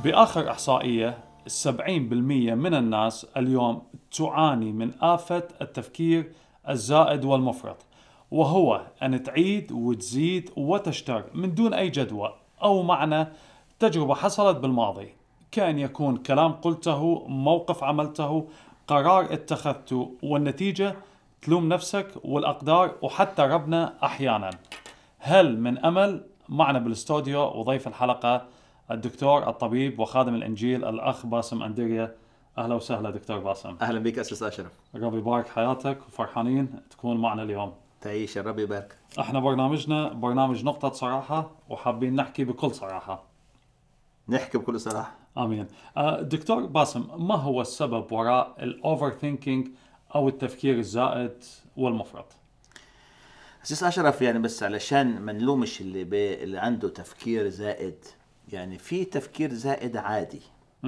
بآخر إحصائية 70% من الناس اليوم تعاني من آفة التفكير الزائد والمفرط، وهو أن تعيد وتزيد وتشتر من دون أي جدوى أو معنى. تجربة حصلت بالماضي، كان يكون كلام قلته، موقف عملته، قرار اتخذته، والنتيجة تلوم نفسك والأقدار وحتى ربنا أحيانا. هل من أمل؟ معنا بالاستوديو وضيف الحلقة الدكتور الطبيب وخادم الإنجيل الأخ باسم أندريا. أهلا وسهلا دكتور باسم. أهلا بك أستاذ أشرف. ربي يبارك حياتك وفرحانين تكون معنا اليوم. تعيش، ربي يبارك. احنا برنامجنا برنامج نقطة صراحة، وحابين نحكي بكل صراحة. نحكي بكل صراحة. آمين. دكتور باسم، ما هو السبب وراء الأوفر ثينكينج أو التفكير الزائد والمفرط؟ أستاذ أشرف، يعني بس علشان ما نلومش اللي عنده تفكير زائد، يعني في تفكير زائد عادي.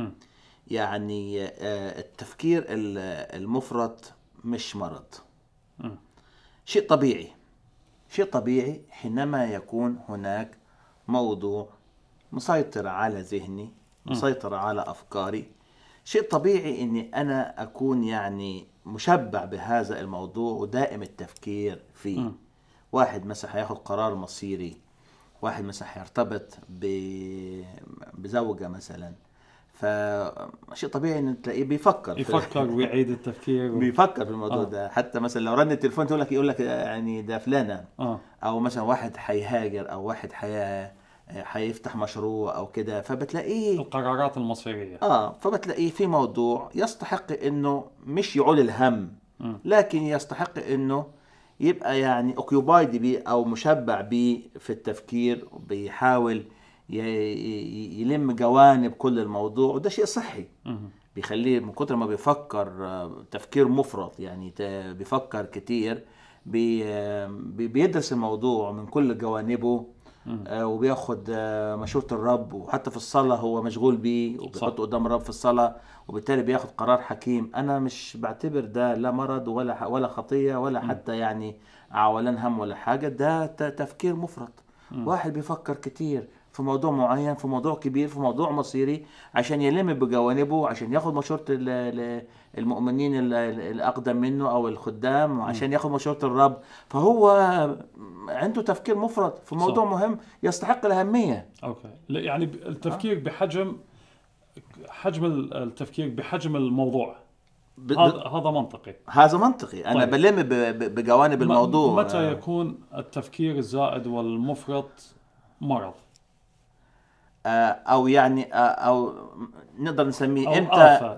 يعني التفكير المفرط مش مرض. شيء طبيعي. شيء طبيعي حينما يكون هناك موضوع مسيطر على ذهني، مسيطر على أفكاري. شيء طبيعي أني أنا أكون يعني مشبع بهذا الموضوع ودائم التفكير فيه. واحد مثلا هياخد قرار مصيري، واحد مثلا هيرتبط بزوجة مثلا، فشيء فشيء ان تلاقيه يفكر ويعيد التفكير بيفكر في الموضوع ده. حتى مثلا لو رن التليفون يقول لك يعني ده فلانة. او مثلا واحد هيهاجر، او واحد هيفتح مشروع او كده، فبتلاقيه القرارات المصيرية. فبتلاقيه في موضوع يستحق انه مش يعول الهم، لكن يستحق انه يبقى يعني اوكيوبايد بيه او مشبع بيه في التفكير، بيحاول يلم جوانب كل الموضوع، وده شيء صحي. بيخليه من كتر ما بيفكر تفكير مفرط، يعني بيفكر كتير، بيدرس الموضوع من كل جوانبه، وبياخد مشورة الرب، وحتى في الصلاة هو مشغول بيه وبيحط قدام الرب في الصلاة، وبالتالي بياخد قرار حكيم. أنا مش بعتبر ده لا مرض ولا خطية ولا حتى يعني عولان هم ولا حاجة. ده تفكير مفرط. واحد بيفكر كتير في موضوع معين، في موضوع كبير، في موضوع مصيري، عشان يلم بجوانبه، عشان ياخد مشورة المؤمنين الأقدم منه أو الخدام، وعشان ياخد مشورة الرب. فهو عنده تفكير مفرط في موضوع مهم يستحق الأهمية. أوكي. يعني التفكير بحجم التفكير بحجم الموضوع. هذا منطقي. هذا منطقي. أنا بلم بجوانب الموضوع. متى يكون التفكير الزائد والمفرط مرض؟ او يعني او نقدر نسميه امتى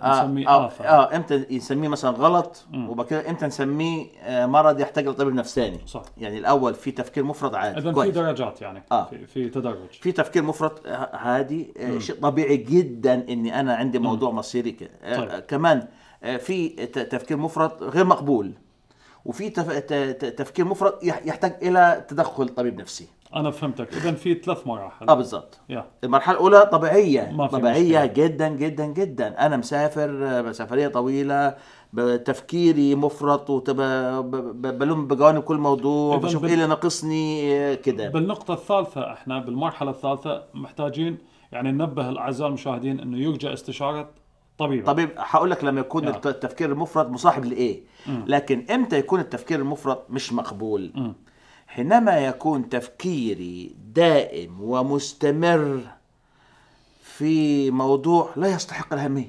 امتى نسميه مثلا غلط، وبكده امتى نسميه مرض يحتاج لطبيب نفساني. صح. يعني الاول في تفكير مفرط عادي، اذا في درجات، يعني في تدرج. في تفكير مفرط عادي، شيء طبيعي جدا اني انا عندي موضوع مصيري طيب. كمان في تفكير مفرط غير مقبول، وفي تفكير مفرط يحتاج الى تدخل طبيب نفسي. أنا فهمتك. إذن في 3 مراحل. بالضبط. المرحلة الأولى طبيعية مشكلة. جدا جدا جدا. أنا مسافر سفرية طويلة، بتفكيري مفرط، وبلوم بجوانب كل موضوع، بشوف إيه اللي ناقصني كده. بالنقطة الثالثة، إحنا بالمرحلة الثالثة محتاجين يعني ننبه الأعزاء المشاهدين إنه يرجى استشارة طبيب. هقول لك لما يكون التفكير المفرط مصاحب لإيه. لكن إمتى يكون التفكير المفرط مش مقبول؟ حينما يكون تفكيري دائم ومستمر في موضوع لا يستحق الأهمية.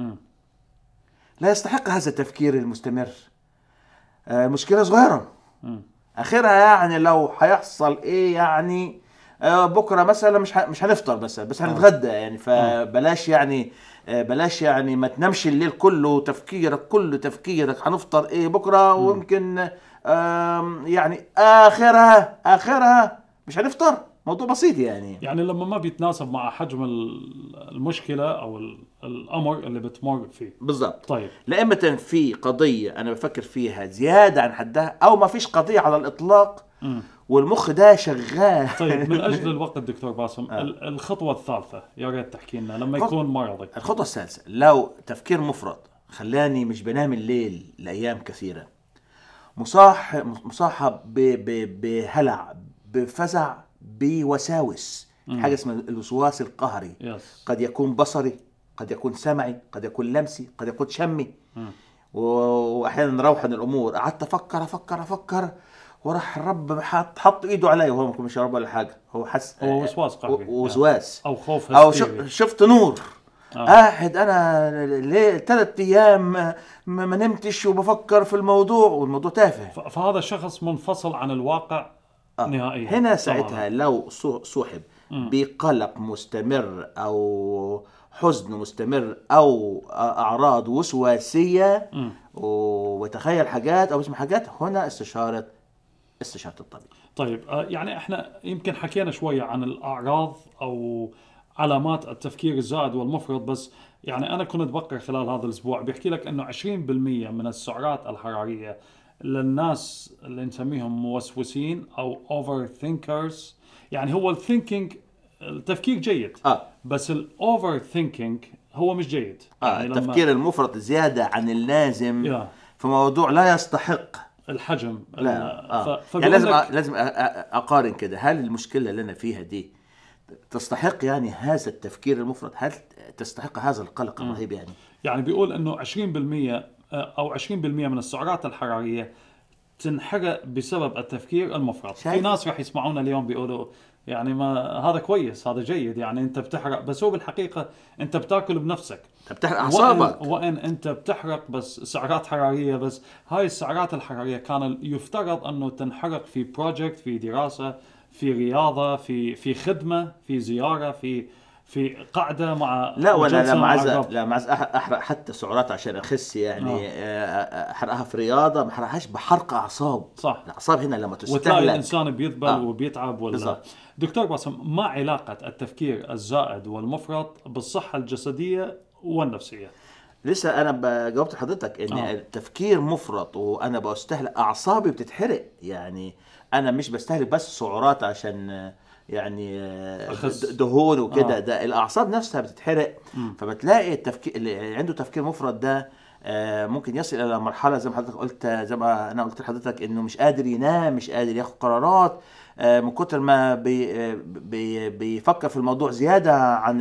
لا يستحق هذا التفكير المستمر. مشكلة صغيرة آخرها يعني لو هيحصل إيه، يعني بكرة مثلا مش هنفطر بس هنتغدى، يعني فبلاش يعني بلاش يعني ما تنامش الليل كله تفكيرك هنفطر إيه بكرة، ويمكن يعني آخرها مش هنفطر. موضوع بسيط يعني لما ما بيتناسب مع حجم المشكلة أو الأمر اللي بتمر فيه. بالضبط. طيب، لأمة في قضية أنا بفكر فيها زيادة عن حدها، أو ما فيش قضية على الإطلاق والمخ ده شغال. طيب، من أجل الوقت دكتور باسم، الخطوة الثالثة يا ريت تحكي لنا لما يكون مرضي. الخطوة الثالثة، لو تفكير مفرط خلاني مش بنام الليل لأيام كثيرة، مصاحب بهلع، بفزع، بوساوس حاجة اسمها الوسواس القهري. قد يكون بصري، قد يكون سمعي، قد يكون لمسي، قد يكون شمي. واحيانا نروح الامور، قعدت افكر وراح الرب حط ايده علي وهو مش رب ولا حاجه، هو حس هو وسواس قهري وسواس او خوف او شفت نور. قاعد انا ليه 3 ايام ما نمتش وبفكر في الموضوع والموضوع تافه. فهذا شخص منفصل عن الواقع نهائيا. هنا ساعتها لو صوحب بقلق مستمر او حزن مستمر او اعراض وسواسيه وتخيل حاجات او اسم حاجات، هنا استشاره الطبيب. طيب يعني احنا يمكن حكينا شويه عن الاعراض او علامات التفكير الزائد والمفرط، بس يعني انا كنت بقرا خلال هذا الاسبوع بيحكي لك انه 20% من السعرات الحراريه للناس اللي نسميهم موسوسين او اوفر ثينكرز، يعني هو الثينكينج التفكير جيد بس الاوفر ثينكينج هو مش جيد. يعني التفكير المفرط زياده عن اللازم في موضوع لا يستحق الحجم. لا يعني لازم اقارن كده، هل المشكله اللي انا فيها دي تستحق يعني هذا التفكير المفرط؟ هل تستحق هذا القلق الرهيب؟ يعني بيقول انه 20% او 20% من السعرات الحراريه تنحرق بسبب التفكير المفرط. في ناس رح يسمعونا اليوم بيقولوا يعني ما هذا كويس، هذا جيد، يعني انت بتحرق، بس هو بالحقيقه انت بتاكل بنفسك، انت بتحرق اعصابك. وان انت بتحرق بس سعرات حراريه، بس هاي السعرات الحراريه كان يفترض انه تنحرق في بروجكت، في دراسه، في رياضه، في خدمه، في زياره، في قعده مع لا ولا لا معز احرق حتى سعرات عشان اخس يعني احرقها في رياضه، ما احرقهاش بحرق اعصاب. صح. الاعصاب هنا لما تستهلك وتلاقي الانسان بيذبل وبيتعب بالضبط. دكتور باسم، ما علاقه التفكير الزائد والمفرط بالصحه الجسديه والنفسيه؟ لسه انا جاوبت حضرتك ان التفكير مفرط وانا بستهلك اعصابي بتتحرق. يعني انا مش بستهلك بس سعرات عشان يعني دهون وكده، ده الاعصاب نفسها بتتحرق. فبتلاقي التفكير اللي عنده تفكير مفرط ده ممكن يصل الى مرحله زي ما حضرتك قلت، زي ما انا قلت لحضرتك، انه مش قادر ينام، مش قادر ياخد قرارات من كتر ما بيفكر في الموضوع زياده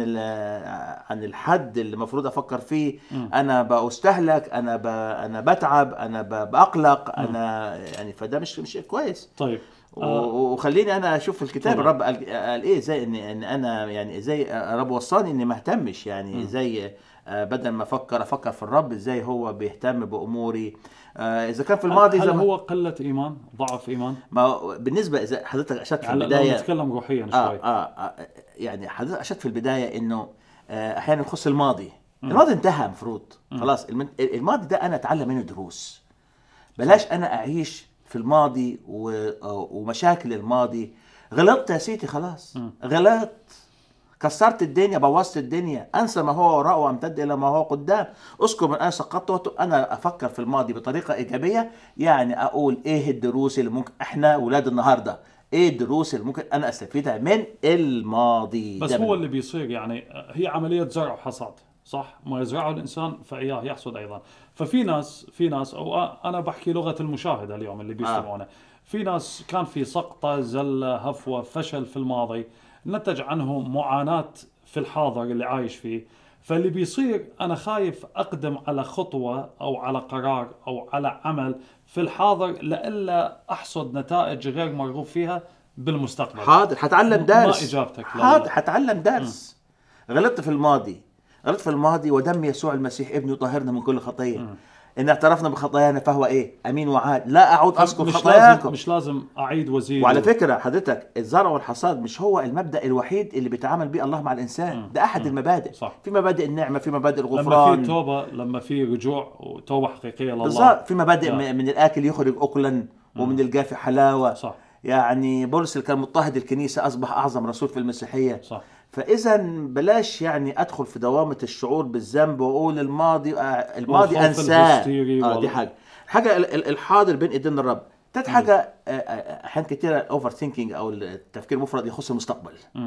عن الحد اللي المفروض افكر فيه. انا بستهلك، انا بتعب، انا بقلق، انا يعني فده مش كويس. طيب وخليني انا اشوف الكتاب الرب قال ايه، زي ان انا يعني زي الرب وصاني اني ما اهتمش، يعني زي بدل ما افكر في الرب ازاي هو بيهتم باموري. اذا كان في الماضي هل هو قله ايمان، ضعف ايمان؟ ما بالنسبه اذا حضرتك اشرت في البدايه، لو نتكلم روحيا شوي يعني حضرتك اشرت في البدايه انه احيانا يخص الماضي انتهى، مفروض خلاص الماضي ده انا اتعلم منه دروس. بلاش انا اعيش في الماضي ومشاكل الماضي. غلطت يا سيدي خلاص، غلطت، كسرت الدنيا، بوظت الدنيا، انسى ما هو وراء وامتد الى ما هو قدام. اذكر من انا سقطت، انا افكر في الماضي بطريقه ايجابيه. يعني اقول ايه الدروس اللي ممكن احنا ولاد النهارده، ايه الدروس اللي ممكن انا استفيدها من الماضي. بس هو اللي بيصير يعني هي عمليه زرع وحصاد، صح؟ ما يزرعه الانسان فاياه يحصد ايضا. ففي ناس او انا بحكي لغه المشاهده اليوم اللي بيسمعونا، في ناس كان في سقطه، زله، هفوه، فشل في الماضي نتج عنه معاناه في الحاضر اللي عايش فيه. فاللي بيصير انا خايف اقدم على خطوه او على قرار او على عمل في الحاضر لئلا احصد نتائج غير مرغوب فيها بالمستقبل. حاضر، حتعلم درس. ما اجابتك؟ حاضر، حتعلم درس. غلطت في الماضي ودم يسوع المسيح ابنه طهرنا من كل خطيه. إن اعترفنا بخطايانا فهو إيه؟ أمين وعاد لا أعود أذكر خطاياكم. مش لازم أعيد وزيد. وعلى فكرة حضرتك الزرع والحصاد مش هو المبدأ الوحيد اللي بيتعامل به الله مع الإنسان. ده أحد المبادئ. صح. في مبادئ النعمة، في مبادئ الغفران، لما في توبة، لما في رجوع وتوبة حقيقية لله. بالضبط. في مبادئ من الآكل يخرج أكلا ومن الجافي حلاوة. صح. يعني بولس اللي كان مضطهد الكنيسة أصبح أعظم رسول في المسيحية. صح. فإذا بلاش يعني أدخل في دوامة الشعور بالذنب وأقول الماضي أنساه. دي حاجة الحاضر بين إيدين الرب. تالت حاجة أحيان كتيرة الأوفر ثينكينج أو التفكير المفرط يخص المستقبل.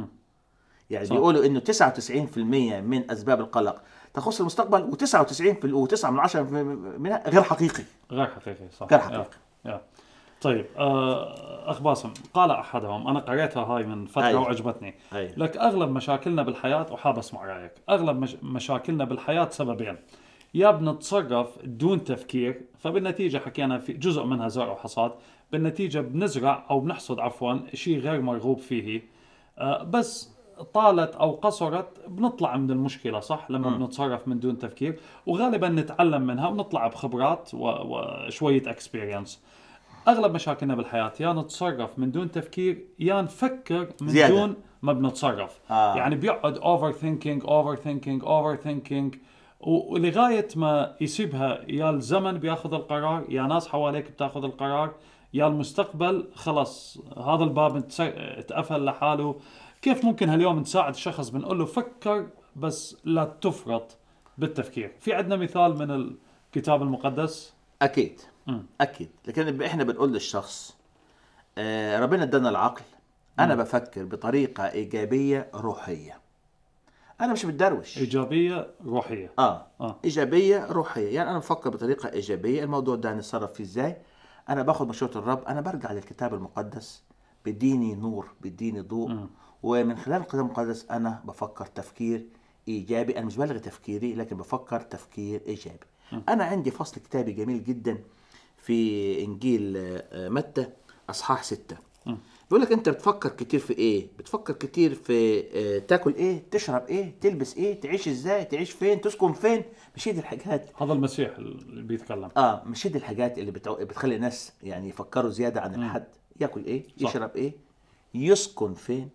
يعني بيقولوا إنه 99% من أسباب القلق تخص المستقبل، و99.9 منها غير حقيقي. غير حقيقي. صح. غير حقيقي. طيب أخ باسم، قال أحدهم، أنا قريتها هاي من فترة أيوة. وعجبتني. أيوة. لك أغلب مشاكلنا بالحياة، وحاب أسمع رأيك، أغلب مشاكلنا بالحياة سببين: يا بنتصرف دون تفكير، فبالنتيجة حكينا في جزء منها زرع وحصاد، بالنتيجة بنزرع أو بنحصد عفوا شيء غير مرغوب فيه، بس طالت أو قصرت بنطلع من المشكلة، صح؟ لما بنتصرف من دون تفكير، وغالبا نتعلم منها ونطلع بخبرات وشوية اكسبيرينس. اغلب مشاكلنا بالحياه يا نتصرف من دون تفكير، يا نفكر من زيادة. دون ما بنتصرف. يعني بيقعد اوفر ثينكينج ولغايه ما يسيبها، يا الزمن بياخذ القرار، يا ناس حواليك بتاخذ القرار، يا المستقبل خلص هذا الباب اتقفل لحاله. كيف ممكن هاليوم نساعد الشخص؟ بنقول له فكر بس لا تفرط بالتفكير. في عندنا مثال من الكتاب المقدس. أكيد. أكيد. لكن إحنا بنقول للشخص ربنا ادانا العقل، أنا بفكر بطريقة إيجابية روحية، أنا مش بتدروش. إيجابية روحية. إيجابية روحية، يعني أنا بفكر بطريقة إيجابية. الموضوع ده هنتصرف فيه إزاي؟ أنا باخد مشورة الرب، أنا برجع للكتاب المقدس، بديني نور، بديني ضوء، ومن خلال الكتاب المقدس أنا بفكر تفكير إيجابي. أنا مش بلغي تفكيري، لكن بفكر تفكير إيجابي. أنا عندي فصل كتابي جميل جدا في إنجيل متى أصحاح 6. بيقول لك انت بتفكر كتير في ايه؟ بتفكر كتير في تاكل ايه، تشرب ايه، تلبس ايه، تعيش ازاي، تعيش فين، تسكن فين. مش هي دي الحاجات. هذا المسيح اللي بيتكلم. مش هي دي الحاجات اللي بتخلي الناس يعني يفكروا زيادة عن الحد. ياكل ايه، صح. يشرب ايه، يسكن فين،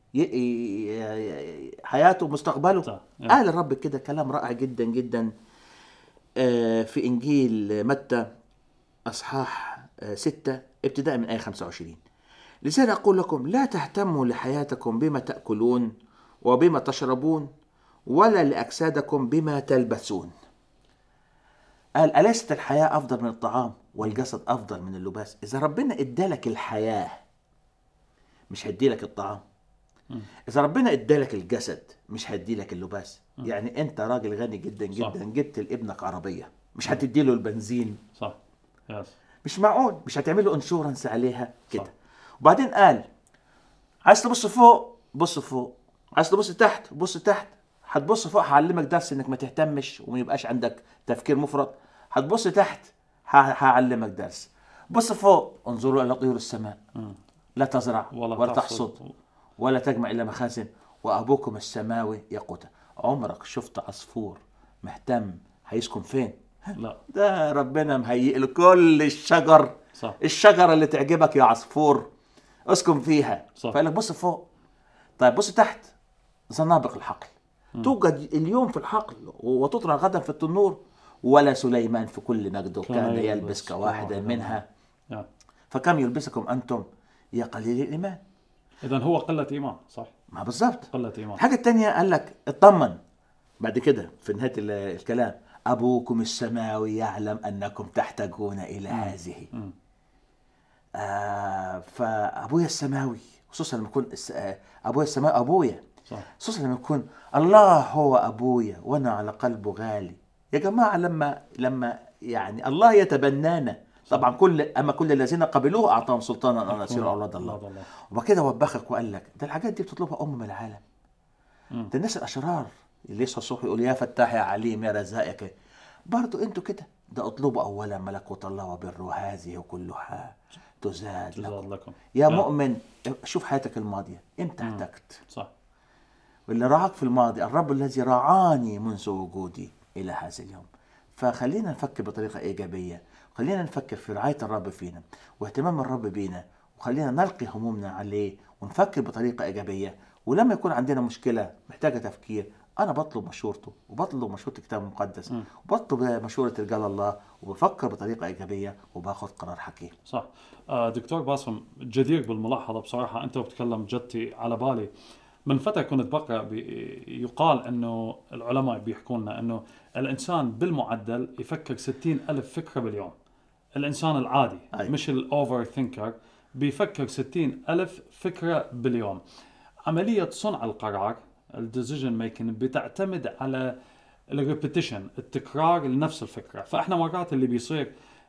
حياته، مستقبله. قال الرب كده كلام رائع جدا جدا في انجيل متى اصحاح 6 ابتداء من آية 25. لذلك أقول لكم لا تهتموا لحياتكم بما تأكلون وبما تشربون، ولا لأجسادكم بما تلبسون. قال أليست الحياة أفضل من الطعام والجسد أفضل من اللباس؟ إذا ربنا إدالك الحياة مش هيديلك الطعام. إذا ربنا إدالك الجسد مش هيديلك اللباس. يعني أنت راجل غني جدا جدا، جبت لابنك عربية، مش هتديله البنزين. صح. مش معقول، مش هتعمله انشورنس عليها كده. وبعدين قال عايز تبص فوق بص فوق، عايز تبص تحت بص تحت. هتبص فوق هعلمك درس انك ما تهتمش وما يبقاش عندك تفكير مفرط. هتبص تحت هعلمك درس. بص فوق انظروا الى طيور السماء، لا تزرع ولا تحصد ولا تجمع الى مخازن، وابوكم السماوي يقوتها. عمرك شفت عصفور مهتم هيسكن فين؟ لا. ده ربنا مهيئ له كل الشجر. صح. الشجرة اللي تعجبك يا عصفور اسكن فيها. فقال لك بص فوق. طيب بص تحت. زنابق الحقل توجد اليوم في الحقل وتطرح غدا في التنور، ولا سليمان في كل مجده كان يلبس كواحدة منها. فكم يلبسكم أنتم يا قليل الإيمان. إذن هو قلة إيمان. صح. ما بالضبط قلة إيمان. الحاجة التانية قال لك اطمن بعد كده في نهاية الكلام: أبوكم السماوي يعلم أنكم تحتاجون إلى هذه. فأبويا السماوي، خصوصا لما يكون أبويا السماوي أبويا، خصوصا لما يكون الله هو أبويا وأنا على قلبه غالي. يا جماعة لما يعني الله يتبنانا، طبعا كل الذين قبلوه أعطاهم سلطانا أن يصيروا أولاد الله. وكده وبخك وقال لك ده الحاجات دي بتطلبها من العالم. ده الناس الأشرار اللي يصحى الصبح يقول يا فتاح يا عليم يا رزائك، برضو انتوا كده. ده اطلبوا اولا ملكوت الله وبره، هذه كلها تزاد لكم. يا مؤمن شوف حياتك الماضية امتى احتجت. صح. واللي رعاك في الماضي الرب الذي رعاني منذ وجودي الى هذا اليوم. فخلينا نفكر بطريقة ايجابية، خلينا نفكر في رعاية الرب فينا واهتمام الرب بينا، وخلينا نلقي همومنا عليه ونفكر بطريقة ايجابية. ولما يكون عندنا مشكلة محتاجة تفكير، أنا بطلب مشورته وبطلب مشورة الكتاب المقدس وبطلب مشورة رجال الله وبفكر بطريقة إيجابية وباخذ قرار حكيم. صح. دكتور باسم، جدير بالملاحظة بصراحة. أنت بتتكلم جدتي على بالي. من فترة كنت بقرأ يقال أنه العلماء بيحكوا لنا أنه الإنسان بالمعدل يفكر 60,000 فكرة باليوم. الإنسان العادي مش الأوفر ثينكر بيفكر 60,000 فكرة باليوم. عملية صنع القرار الديسيجن ميكنج بتعتمد على الريبيتيشن، التكرار لنفس الفكرة. فإحنا مرات اللي بيصير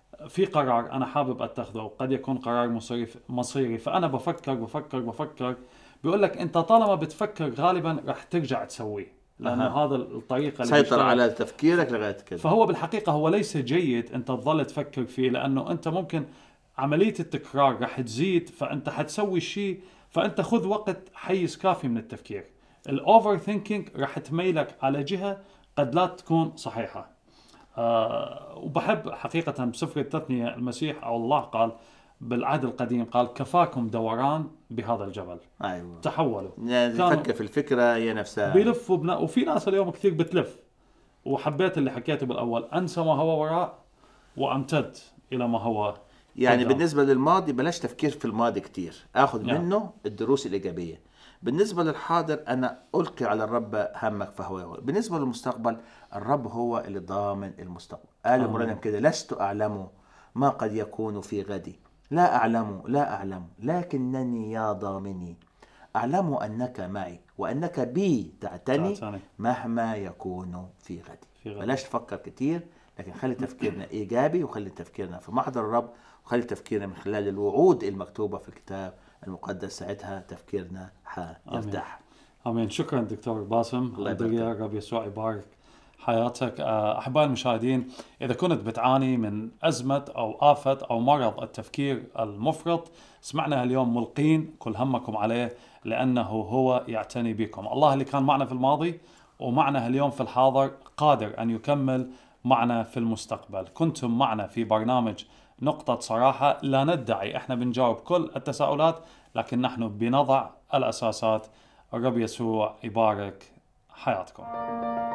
في قرار أنا حابب أتخذه وقد يكون قرار مصيري، فأنا بفكر بيقول لك أنت طالما بتفكر غالبا رح ترجع تسويه، لأنه هذا الطريقة اللي سيطر على تفكيرك لغاية كده. فهو بالحقيقة هو ليس جيد أنت تظل تفكر فيه، لأنه أنت ممكن عملية التكرار رح تزيد، فأنت حتسوي الشيء، فأنت خذ وقت حيز كافي من التفكير. الأوفر ثينكينج رح تميلك على جهة قد لا تكون صحيحة. وبحب حقيقة بسفر التثنية المسيح أو الله قال بالعهد القديم قال كفاكم دوران بهذا الجبل. أيوة. تحولوا يعني تفكر في الفكرة هي نفسها. بيلفوا وفي ناس اليوم كثير بتلف. وحبيت اللي حكيته بالأول، أنسى ما هو وراء وأمتد إلى ما هو يعني قدام. بالنسبة للماضي بلاش تفكير في الماضي كتير، أخذ منه الدروس الإيجابية. بالنسبة للحاضر أنا ألقي على الرب همك فهو يغفر. بالنسبة للمستقبل الرب هو اللي ضامن المستقبل. قال مرنم كده لست أعلم ما قد يكون في غدي، لا أعلم لكنني يا ضامني أعلم أنك معي وأنك بي تعتني مهما يكون في غدي. بلاش تفكر كتير، لكن خلي تفكيرنا إيجابي، وخلي تفكيرنا في محضر الرب، وخلي تفكيرنا من خلال الوعود المكتوبة في الكتاب المقدس. ساعتها تفكيرنا حيرتاح. آمين. شكرا دكتور باسم. الله رب يسوع يبارك حياتك. أحبائي المشاهدين، إذا كنت بتعاني من أزمة أو آفة أو مرض التفكير المفرط، اسمعنا اليوم ملقين كل همكم عليه، لأنه هو يعتني بكم. الله اللي كان معنا في الماضي ومعنا اليوم في الحاضر قادر أن يكمل معنا في المستقبل. كنتم معنا في برنامج نقطة صراحة، لا ندعي احنا بنجاوب كل التساؤلات، لكن نحن بنضع الأساسات. الرب يسوع يبارك حياتكم.